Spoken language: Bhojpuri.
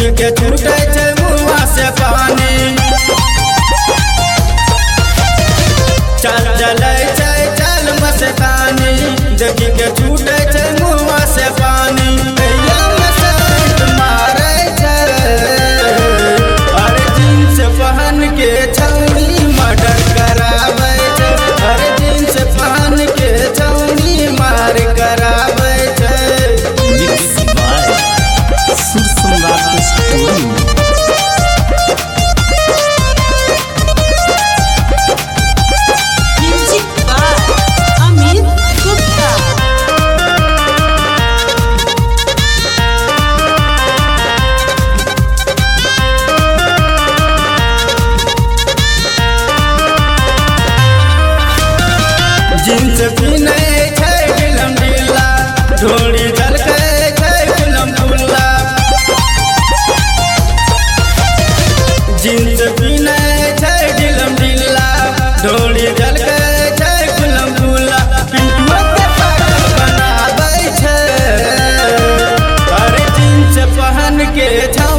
देखी के छूटे छे मुँह से पानी। चल चले छे चल मस्तानी, देखी के छूटे छे मुँह से पानी। मारे छे अरे जींस पहन के छौनी मर्डर करावे छे, अरे जींस पहन के छौनी मार करावे छे। Sur Samrat story music by Amit Gupta. जींस पीने छे फिल्म ढीला, ढोली झलके छे फिल्म खुला। जींस पीने छे फिल्म ढीला, ढोली झलके छे फिल्म खुला। पिंटुआ के पागल बनावे छे, अरे जींस पहन के छौ